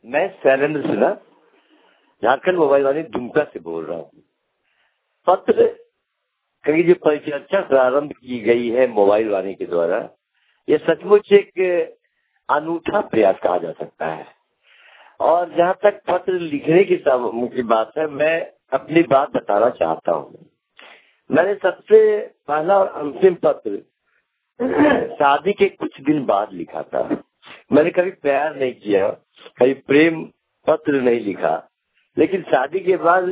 मैं शैलेंद्र सिन्हा झारखंड मोबाइल वाणी दुमका से बोल रहा हूँ। पत्र कई जो परिचर्चा प्रारंभ की गई है मोबाइल वाणी के द्वारा, ये सचमुच एक अनूठा प्रयास कहा जा सकता है। और जहाँ तक पत्र लिखने की बात है, मैं अपनी बात बताना चाहता हूँ। मैंने सबसे पहला और अंतिम पत्र शादी के कुछ दिन बाद लिखा था। मैंने कभी प्यार नहीं किया, कभी प्रेम पत्र नहीं लिखा, लेकिन शादी के बाद,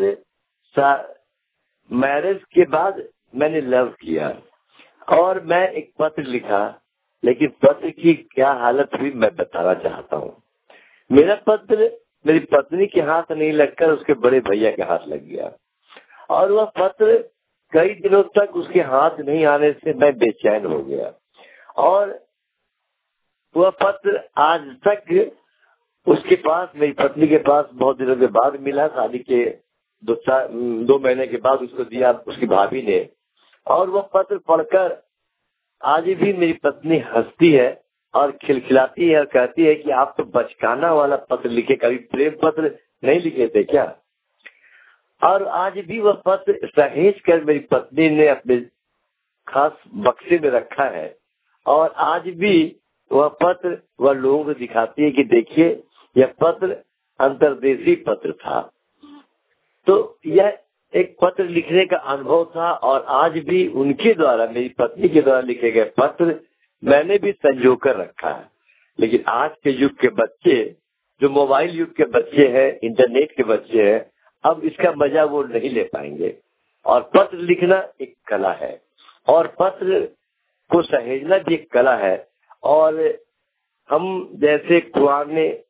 मैरिज के बाद मैंने लव किया और मैं एक पत्र लिखा। लेकिन पत्र की क्या हालत हुई मैं बताना चाहता हूँ। मेरा पत्र मेरी पत्नी के हाथ नहीं लगकर उसके बड़े भैया के हाथ लग गया और वह पत्र कई दिनों तक उसके हाथ नहीं आने से मैं बेचैन हो गया। और वह पत्र आज तक उसके पास, मेरी पत्नी के पास बहुत दिनों के बाद मिला। शादी के 2 महीने के बाद उसको दिया उसकी भाभी ने। और वह पत्र पढ़कर आज भी मेरी पत्नी हंसती है और खिलखिलाती है और कहती है कि आप तो बचकाना वाला पत्र लिखे, कभी प्रेम पत्र नहीं लिखे थे क्या। और आज भी वह पत्र सहेज कर मेरी पत्नी ने अपने खास बक्से में रखा है। और आज भी वह पत्र वह लोगों को दिखाती है कि देखिए यह पत्र अंतर्देशीय पत्र था। तो यह एक पत्र लिखने का अनुभव था और आज भी उनके द्वारा, मेरी पत्नी के द्वारा लिखे गए पत्र मैंने भी संजो कर रखा है। लेकिन आज के युग के बच्चे, जो मोबाइल युग के बच्चे हैं, इंटरनेट के बच्चे हैं, अब इसका मजा वो नहीं ले पाएंगे। और पत्र लिखना एक कला है और पत्र को सहेजना भी एक कला है। और हम जैसे पुराने